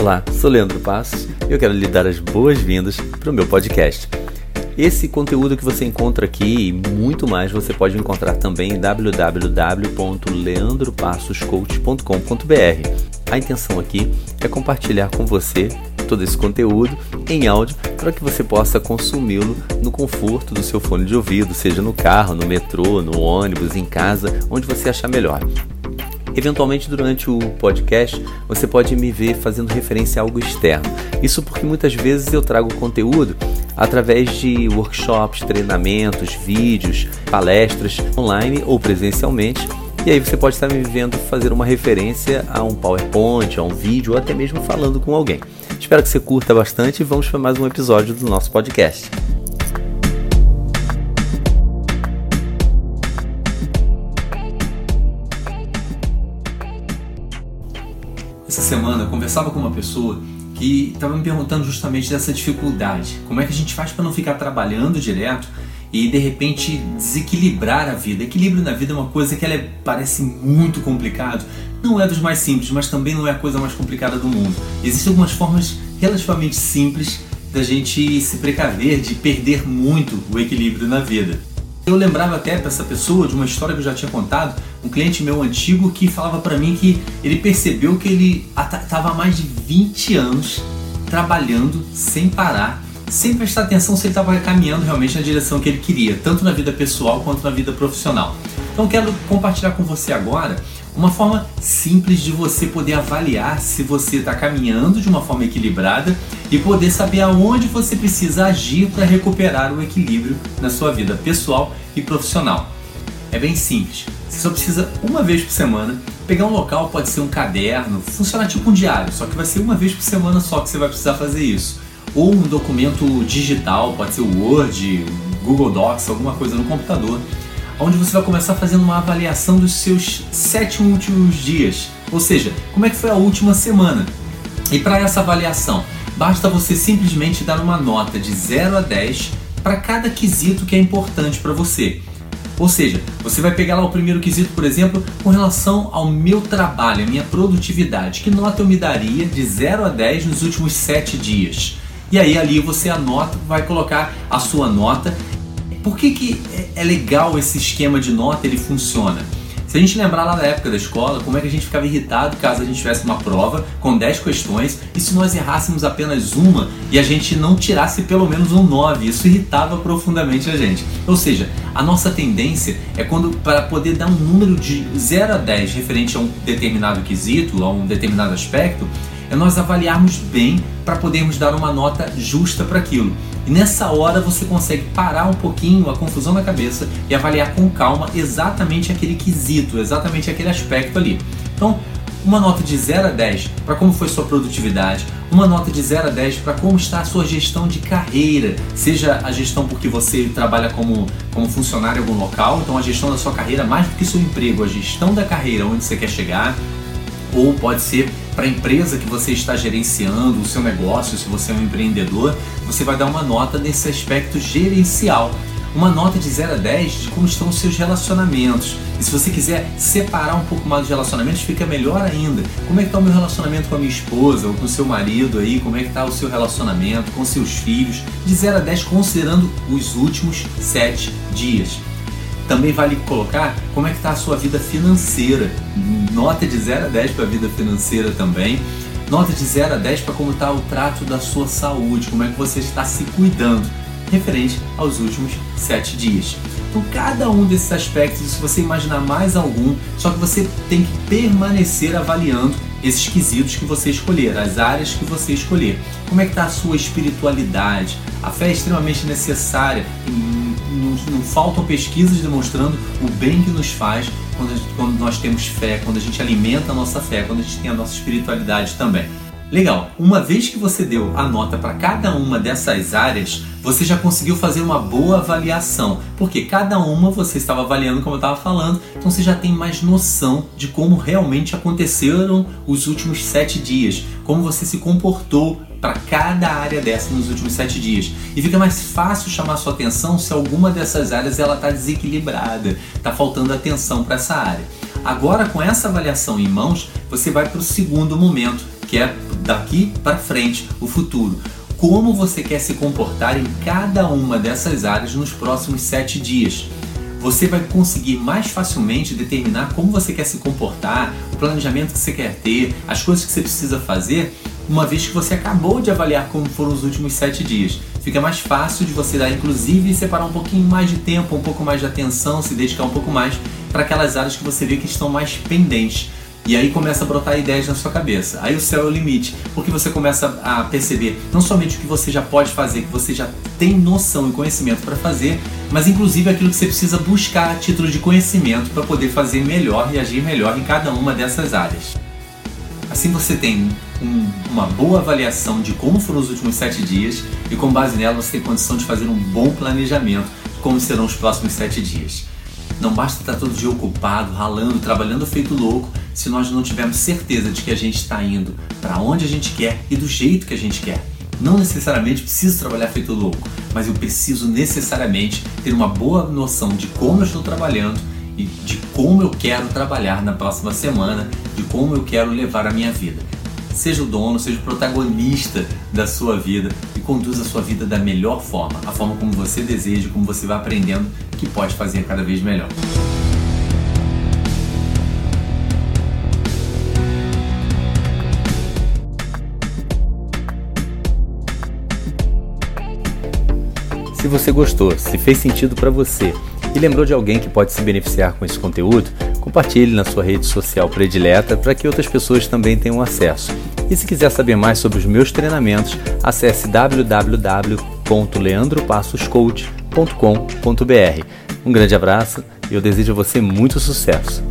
Olá, sou Leandro Passos e eu quero lhe dar as boas-vindas para o meu podcast. Esse conteúdo que você encontra aqui e muito mais você pode encontrar também em www.leandropassoscoach.com.br. A intenção aqui é compartilhar com você todo esse conteúdo em áudio para que você possa consumi-lo no conforto do seu fone de ouvido, seja no carro, no metrô, no ônibus, em casa, onde você achar melhor. Eventualmente, durante o podcast, você pode me ver fazendo referência a algo externo. Isso porque muitas vezes eu trago conteúdo através de workshops, treinamentos, vídeos, palestras online ou presencialmente. E aí você pode estar me vendo fazer uma referência a um PowerPoint, a um vídeo ou até mesmo falando com alguém. Espero que você curta bastante e vamos para mais um episódio do nosso podcast. Essa semana eu conversava com uma pessoa que estava me perguntando justamente dessa dificuldade. Como é que a gente faz para não ficar trabalhando direto e de repente desequilibrar a vida? Equilíbrio na vida é uma coisa que parece muito complicado. Não é dos mais simples, mas também não é a coisa mais complicada do mundo. Existem algumas formas relativamente simples da gente se precaver de perder muito o equilíbrio na vida. Eu lembrava até para essa pessoa de uma história que eu já tinha contado, um cliente meu antigo que falava para mim que ele percebeu que ele estava há mais de 20 anos trabalhando sem parar, sem prestar atenção se ele estava caminhando realmente na direção que ele queria, tanto na vida pessoal quanto na vida profissional. Então eu quero compartilhar com você agora uma forma simples de você poder avaliar se você está caminhando de uma forma equilibrada e poder saber aonde você precisa agir para recuperar o equilíbrio na sua vida pessoal e profissional. É bem simples. Você só precisa uma vez por semana pegar um local, pode ser um caderno, funciona tipo um diário, só que vai ser uma vez por semana só que você vai precisar fazer isso. Ou um documento digital, pode ser o Word, Google Docs, alguma coisa no computador, onde você vai começar fazendo uma avaliação dos seus 7 últimos dias, ou seja, como é que foi a última semana. E para essa avaliação, basta você simplesmente dar uma nota de 0 a 10 para cada quesito que é importante para você. Ou seja, você vai pegar lá o primeiro quesito, por exemplo, com relação ao meu trabalho, a minha produtividade. Que nota eu me daria de 0 a 10 nos últimos 7 dias? E aí ali você anota, vai colocar a sua nota. Por que é legal esse esquema de nota, ele funciona? Se a gente lembrar lá da época da escola, como é que a gente ficava irritado caso a gente tivesse uma prova com 10 questões e se nós errássemos apenas uma e a gente não tirasse pelo menos um 9, isso irritava profundamente a gente. Ou seja, a nossa tendência é para poder dar um número de 0 a 10 referente a um determinado quesito, a um determinado aspecto, é nós avaliarmos bem para podermos dar uma nota justa para aquilo. E nessa hora você consegue parar um pouquinho a confusão na cabeça e avaliar com calma exatamente aquele quesito, exatamente aquele aspecto ali. Então, uma nota de 0 a 10 para como foi sua produtividade, uma nota de 0 a 10 para como está a sua gestão de carreira, seja a gestão porque você trabalha como funcionário em algum local, então a gestão da sua carreira mais do que seu emprego, a gestão da carreira onde você quer chegar, ou pode ser para a empresa que você está gerenciando, o seu negócio, se você é um empreendedor, você vai dar uma nota nesse aspecto gerencial. Uma nota de 0 a 10 de como estão os seus relacionamentos. E se você quiser separar um pouco mais os relacionamentos, fica melhor ainda. Como é que está o meu relacionamento com a minha esposa ou com o seu marido aí? Como é que está o seu relacionamento com seus filhos? De 0 a 10 considerando os últimos 7 dias. Também vale colocar como é que está a sua vida financeira. Nota de 0 a 10 para a vida financeira também. Nota de 0 a 10 para como está o trato da sua saúde, como é que você está se cuidando, referente aos últimos 7 dias. Então cada um desses aspectos, se você imaginar mais algum, só que você tem que permanecer avaliando esses quesitos que você escolher, as áreas que você escolher. Como é que está a sua espiritualidade? A fé é extremamente necessária. Não faltam pesquisas demonstrando o bem que nos faz quando nós temos fé, quando a gente alimenta a nossa fé, quando a gente tem a nossa espiritualidade também. Legal, uma vez que você deu a nota para cada uma dessas áreas, você já conseguiu fazer uma boa avaliação, porque cada uma você estava avaliando como eu estava falando, então você já tem mais noção de como realmente aconteceram os últimos 7 dias, como você se comportou para cada área dessa nos últimos 7 dias. E fica mais fácil chamar sua atenção se alguma dessas áreas está desequilibrada, está faltando atenção para essa área. Agora, com essa avaliação em mãos, você vai para o segundo momento, que é daqui para frente, o futuro. Como você quer se comportar em cada uma dessas áreas nos próximos 7 dias. Você vai conseguir mais facilmente determinar como você quer se comportar, o planejamento que você quer ter, as coisas que você precisa fazer, uma vez que você acabou de avaliar como foram os últimos 7 dias. Fica mais fácil de você dar, inclusive, separar um pouquinho mais de tempo, um pouco mais de atenção, se dedicar um pouco mais para aquelas áreas que você vê que estão mais pendentes. E aí começa a brotar ideias na sua cabeça. Aí o céu é o limite, porque você começa a perceber não somente o que você já pode fazer, que você já tem noção e conhecimento para fazer, mas inclusive aquilo que você precisa buscar a título de conhecimento para poder fazer melhor e agir melhor em cada uma dessas áreas. Assim você tem uma boa avaliação de como foram os últimos 7 dias e com base nela você tem condição de fazer um bom planejamento de como serão os próximos 7 dias. Não basta estar todo dia ocupado, ralando, trabalhando feito louco, se nós não tivermos certeza de que a gente está indo para onde a gente quer e do jeito que a gente quer. Não necessariamente preciso trabalhar feito louco, mas eu preciso necessariamente ter uma boa noção de como eu estou trabalhando e de como eu quero trabalhar na próxima semana, de como eu quero levar a minha vida. Seja o dono, seja o protagonista da sua vida e conduza a sua vida da melhor forma, a forma como você deseja, como você vai aprendendo que pode fazer cada vez melhor. Se você gostou, se fez sentido para você e lembrou de alguém que pode se beneficiar com esse conteúdo, compartilhe na sua rede social predileta para que outras pessoas também tenham acesso. E se quiser saber mais sobre os meus treinamentos, acesse www.leandropassoscoach.com.br. Um grande abraço e eu desejo a você muito sucesso.